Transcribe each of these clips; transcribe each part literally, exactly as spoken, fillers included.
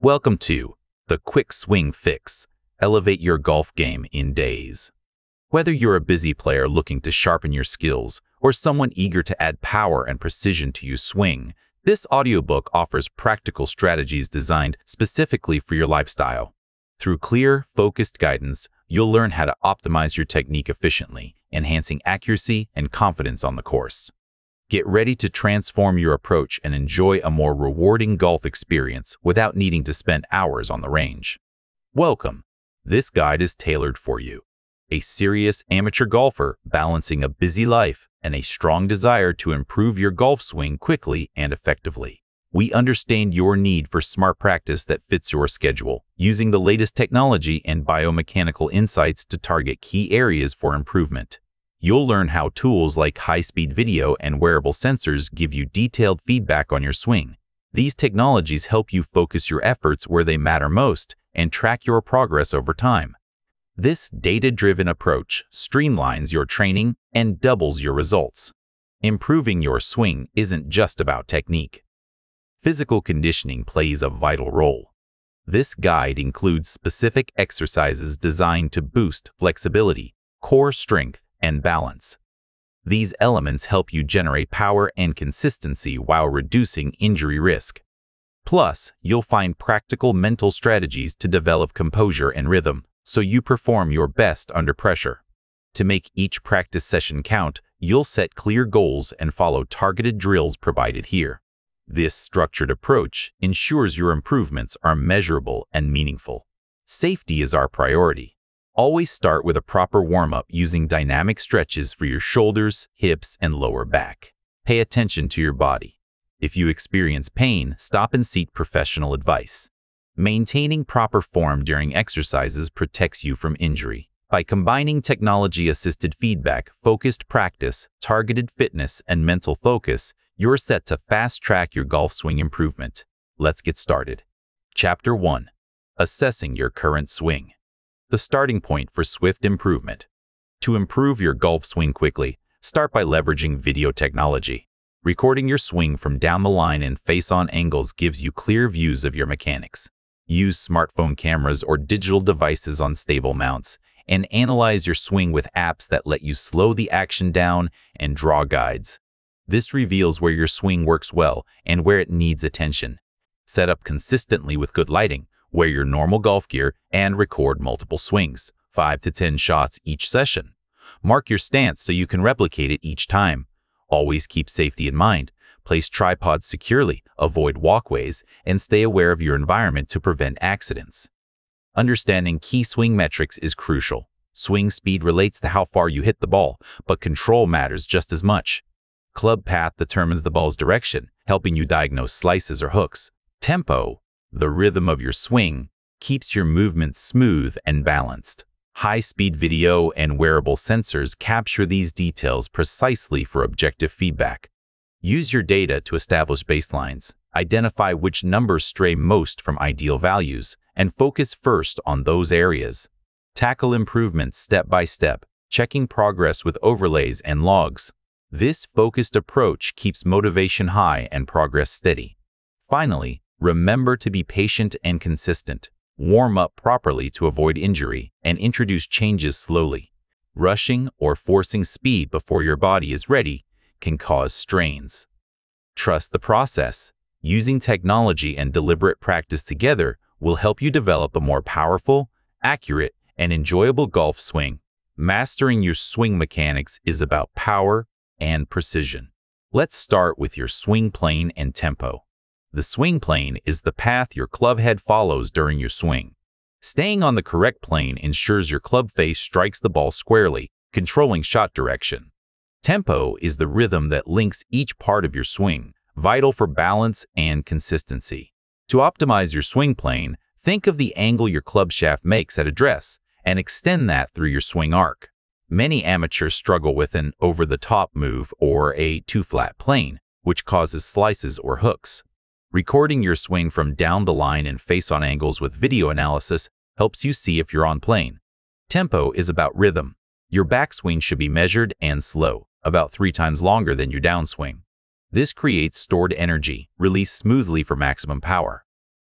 Welcome to the Quick Swing Fix. Elevate your golf game in days. Whether you're a busy player looking to sharpen your skills or someone eager to add power and precision to your swing, this audiobook offers practical strategies designed specifically for your lifestyle. Through clear, focused guidance, you'll learn how to optimize your technique efficiently, enhancing accuracy and confidence on the course. Get ready to transform your approach and enjoy a more rewarding golf experience without needing to spend hours on the range. Welcome. This guide is tailored for you, a serious amateur golfer balancing a busy life and a strong desire to improve your golf swing quickly and effectively. We understand your need for smart practice that fits your schedule, using the latest technology and biomechanical insights to target key areas for improvement. You'll learn how tools like high-speed video and wearable sensors give you detailed feedback on your swing. These technologies help you focus your efforts where they matter most and track your progress over time. This data-driven approach streamlines your training and doubles your results. Improving your swing isn't just about technique. Physical conditioning plays a vital role. This guide includes specific exercises designed to boost flexibility, core strength, and balance. These elements help you generate power and consistency while reducing injury risk. Plus, you'll find practical mental strategies to develop composure and rhythm, so you perform your best under pressure. To make each practice session count, you'll set clear goals and follow targeted drills provided here. This structured approach ensures your improvements are measurable and meaningful. Safety is our priority. Always start with a proper warm-up using dynamic stretches for your shoulders, hips, and lower back. Pay attention to your body. If you experience pain, stop and seek professional advice. Maintaining proper form during exercises protects you from injury. By combining technology-assisted feedback, focused practice, targeted fitness, and mental focus, you're set to fast-track your golf swing improvement. Let's get started. Chapter one. Assessing your current swing. The starting point for swift improvement. To improve your golf swing quickly, start by leveraging video technology. Recording your swing from down the line and face-on angles gives you clear views of your mechanics. Use smartphone cameras or digital devices on stable mounts, and analyze your swing with apps that let you slow the action down and draw guides. This reveals where your swing works well and where it needs attention. Set up consistently with good lighting. Wear your normal golf gear and record multiple swings, five to ten shots each session. Mark your stance so you can replicate it each time. Always keep safety in mind. Place tripods securely, avoid walkways, and stay aware of your environment to prevent accidents. Understanding key swing metrics is crucial. Swing speed relates to how far you hit the ball, but control matters just as much. Club path determines the ball's direction, helping you diagnose slices or hooks. Tempo, the rhythm of your swing, keeps your movement smooth and balanced. High-speed video and wearable sensors capture these details precisely for objective feedback. Use your data to establish baselines, identify which numbers stray most from ideal values, and focus first on those areas. Tackle improvements step by step, checking progress with overlays and logs. This focused approach keeps motivation high and progress steady. Finally, remember to be patient and consistent. Warm up properly to avoid injury and introduce changes slowly. Rushing or forcing speed before your body is ready can cause strains. Trust the process. Using technology and deliberate practice together will help you develop a more powerful, accurate, and enjoyable golf swing. Mastering your swing mechanics is about power and precision. Let's start with your swing plane and tempo. The swing plane is the path your club head follows during your swing. Staying on the correct plane ensures your club face strikes the ball squarely, controlling shot direction. Tempo is the rhythm that links each part of your swing, vital for balance and consistency. To optimize your swing plane, think of the angle your club shaft makes at address and extend that through your swing arc. Many amateurs struggle with an over-the-top move or a too-flat plane, which causes slices or hooks. Recording your swing from down the line and face-on angles with video analysis helps you see if you're on plane. Tempo is about rhythm. Your backswing should be measured and slow, about three times longer than your downswing. This creates stored energy, released smoothly for maximum power.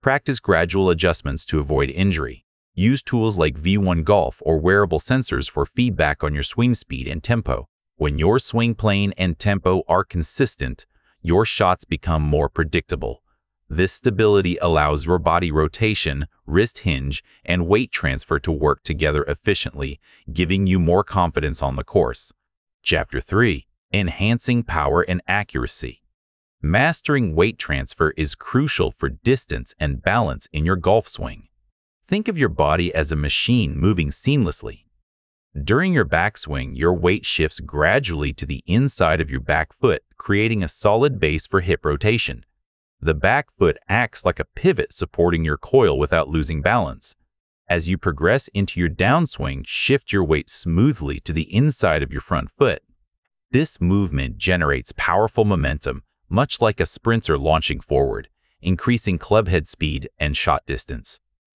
Practice gradual adjustments to avoid injury. Use tools like V one Golf or wearable sensors for feedback on your swing speed and tempo. When your swing plane and tempo are consistent, your shots become more predictable. This stability allows your body rotation, wrist hinge, and weight transfer to work together efficiently, giving you more confidence on the course. Chapter three. Enhancing power and accuracy. Mastering weight transfer is crucial for distance and balance in your golf swing. Think of your body as a machine moving seamlessly. During your backswing, your weight shifts gradually to the inside of your back foot, creating a solid base for hip rotation. The back foot acts like a pivot supporting your coil without losing balance. As you progress into your downswing, shift your weight smoothly to the inside of your front foot. This movement generates powerful momentum, much like a sprinter launching forward, increasing clubhead speed and shot distance.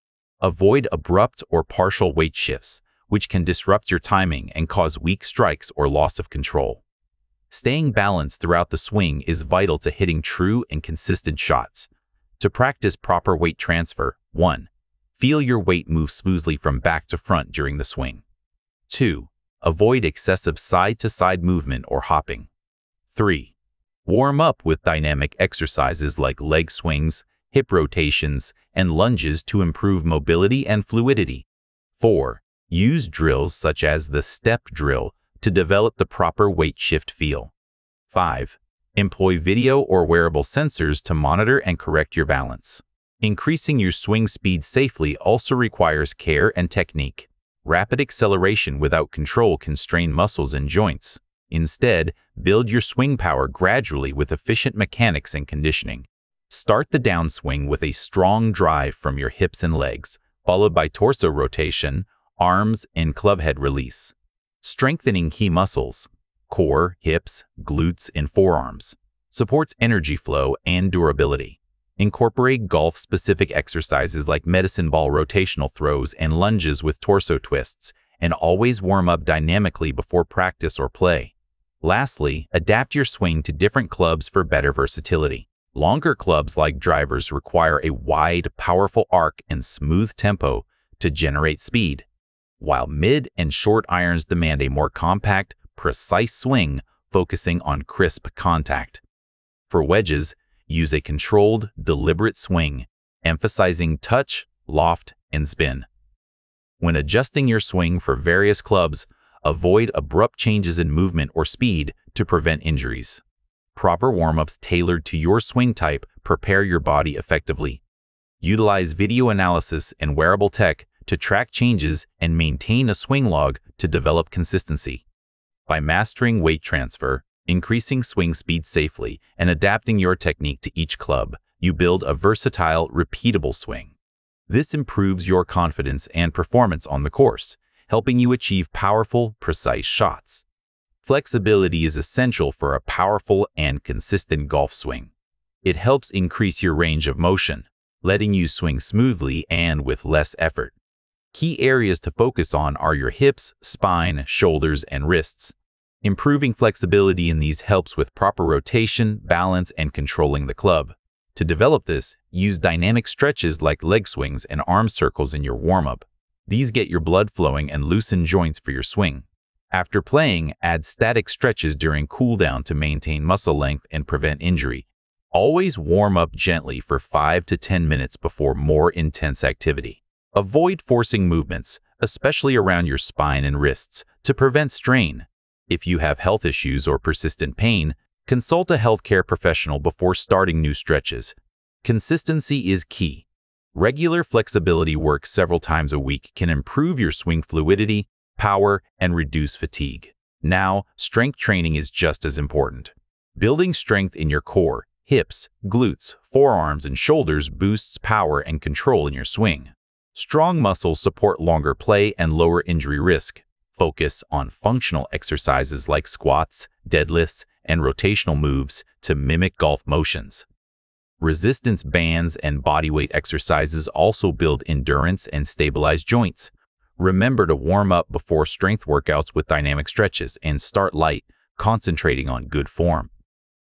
Avoid abrupt or partial weight shifts, which can disrupt your timing and cause weak strikes or loss of control. Staying balanced throughout the swing is vital to hitting true and consistent shots. To practice proper weight transfer, one. Feel your weight move smoothly from back to front during the swing. two. Avoid excessive side-to-side movement or hopping. three. Warm up with dynamic exercises like leg swings, hip rotations, and lunges to improve mobility and fluidity. four. Use drills such as the step drill to develop the proper weight shift feel. five. Employ video or wearable sensors to monitor and correct your balance. Increasing your swing speed safely also requires care and technique. Rapid acceleration without control can strain muscles and joints. Instead, build your swing power gradually with efficient mechanics and conditioning. Start the downswing with a strong drive from your hips and legs, followed by torso rotation, arms, and clubhead release. Strengthening key muscles, core, hips, glutes, and forearms. Supports energy flow and durability. Incorporate golf-specific exercises like medicine ball rotational throws and lunges with torso twists, and always warm up dynamically before practice or play. Lastly, adapt your swing to different clubs for better versatility. Longer clubs like drivers require a wide, powerful arc and smooth tempo to generate speed, while mid and short irons demand a more compact, precise swing focusing on crisp contact. For wedges, use a controlled, deliberate swing, emphasizing touch, loft, and spin. When adjusting your swing for various clubs, avoid abrupt changes in movement or speed to prevent injuries. Proper warm-ups tailored to your swing type prepare your body effectively. Utilize video analysis and wearable tech to track changes and maintain a swing log to develop consistency. By mastering weight transfer, increasing swing speed safely, and adapting your technique to each club, you build a versatile, repeatable swing. This improves your confidence and performance on the course, helping you achieve powerful, precise shots. Flexibility is essential for a powerful and consistent golf swing. It helps increase your range of motion, letting you swing smoothly and with less effort. Key areas to focus on are your hips, spine, shoulders, and wrists. Improving flexibility in these helps with proper rotation, balance, and controlling the club. To develop this, use dynamic stretches like leg swings and arm circles in your warm-up. These get your blood flowing and loosen joints for your swing. After playing, add static stretches during cool-down to maintain muscle length and prevent injury. Always warm up gently for five to ten minutes before more intense activity. Avoid forcing movements, especially around your spine and wrists, to prevent strain. If you have health issues or persistent pain, consult a healthcare professional before starting new stretches. Consistency is key. Regular flexibility work several times a week can improve your swing fluidity, power, and reduce fatigue. Now, strength training is just as important. Building strength in your core, hips, glutes, forearms, and shoulders boosts power and control in your swing. Strong muscles support longer play and lower injury risk. Focus on functional exercises like squats, deadlifts, and rotational moves to mimic golf motions. Resistance bands and bodyweight exercises also build endurance and stabilize joints. Remember to warm up before strength workouts with dynamic stretches and start light, concentrating on good form.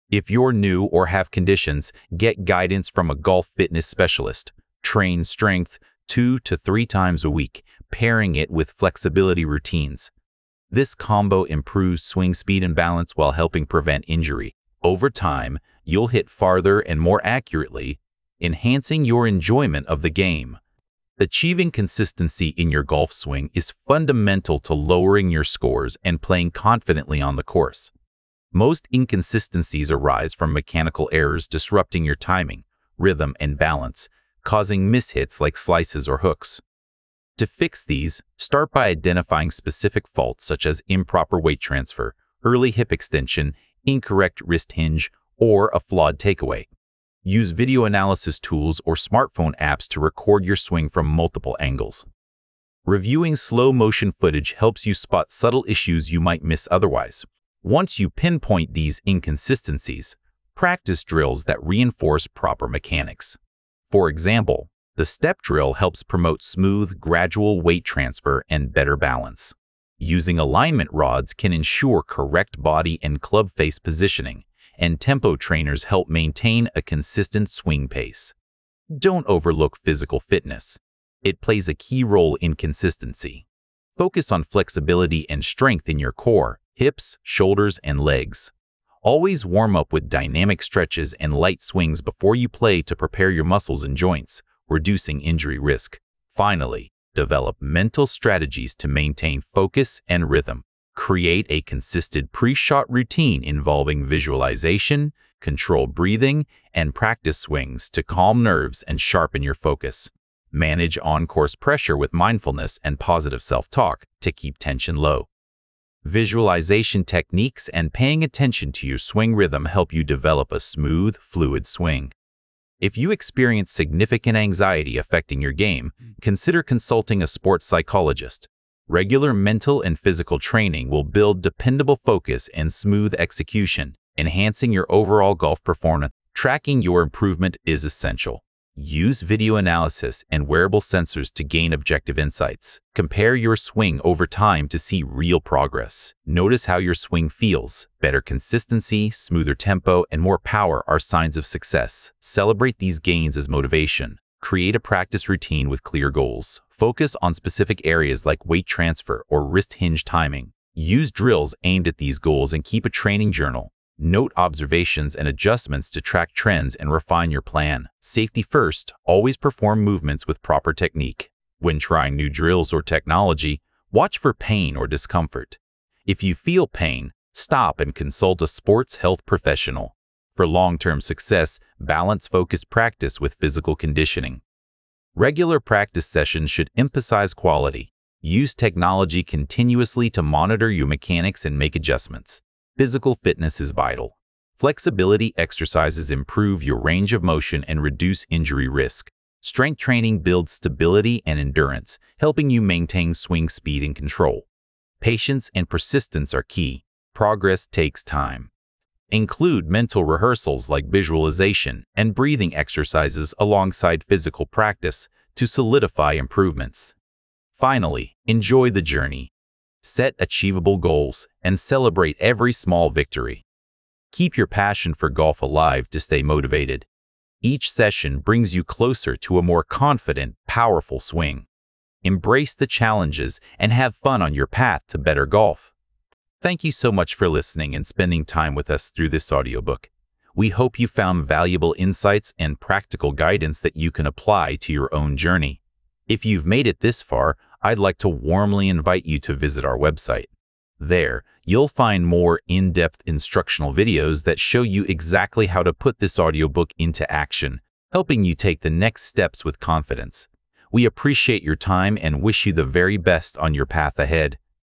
If you're new or have conditions, get guidance from a golf fitness specialist. Train strength two to three times a week, pairing it with flexibility routines. This combo improves swing speed and balance while helping prevent injury. Over time, you'll hit farther and more accurately, enhancing your enjoyment of the game. Achieving consistency in your golf swing is fundamental to lowering your scores and playing confidently on the course. Most inconsistencies arise from mechanical errors disrupting your timing, rhythm, and balance, causing mishits like slices or hooks. To fix these, start by identifying specific faults such as improper weight transfer, early hip extension, incorrect wrist hinge, or a flawed takeaway. Use video analysis tools or smartphone apps to record your swing from multiple angles. Reviewing slow-motion footage helps you spot subtle issues you might miss otherwise. Once you pinpoint these inconsistencies, practice drills that reinforce proper mechanics. For example, the step drill helps promote smooth, gradual weight transfer and better balance. Using alignment rods can ensure correct body and club face positioning, and tempo trainers help maintain a consistent swing pace. Don't overlook physical fitness. It plays a key role in consistency. Focus on flexibility and strength in your core, hips, shoulders, and legs. Always warm up with dynamic stretches and light swings before you play to prepare your muscles and joints, reducing injury risk. Finally, develop mental strategies to maintain focus and rhythm. Create a consistent pre-shot routine involving visualization, controlled breathing, and practice swings to calm nerves and sharpen your focus. Manage on-course pressure with mindfulness and positive self-talk to keep tension low. Visualization techniques and paying attention to your swing rhythm help you develop a smooth, fluid swing. If you experience significant anxiety affecting your game, consider consulting a sports psychologist. Regular mental and physical training will build dependable focus and smooth execution, enhancing your overall golf performance. Tracking your improvement is essential. Use video analysis and wearable sensors to gain objective insights. Compare your swing over time to see real progress. Notice how your swing feels. Better consistency, smoother tempo, and more power are signs of success. Celebrate these gains as motivation. Create a practice routine with clear goals. Focus on specific areas like weight transfer or wrist hinge timing. Use drills aimed at these goals and keep a training journal. Note observations and adjustments to track trends and refine your plan. Safety first, always perform movements with proper technique. When trying new drills or technology, watch for pain or discomfort. If you feel pain, stop and consult a sports health professional. For long-term success, balance focused practice with physical conditioning. Regular practice sessions should emphasize quality. Use technology continuously to monitor your mechanics and make adjustments. Physical fitness is vital. Flexibility exercises improve your range of motion and reduce injury risk. Strength training builds stability and endurance, helping you maintain swing speed and control. Patience and persistence are key. Progress takes time. Include mental rehearsals like visualization and breathing exercises alongside physical practice to solidify improvements. Finally, enjoy the journey. Set achievable goals and celebrate every small victory. Keep your passion for golf alive to stay motivated. Each session brings you closer to a more confident, powerful swing. Embrace the challenges and have fun on your path to better golf. Thank you so much for listening and spending time with us through this audiobook. We hope you found valuable insights and practical guidance that you can apply to your own journey. If you've made it this far, I'd like to warmly invite you to visit our website. There, you'll find more in-depth instructional videos that show you exactly how to put this audiobook into action, helping you take the next steps with confidence. We appreciate your time and wish you the very best on your path ahead.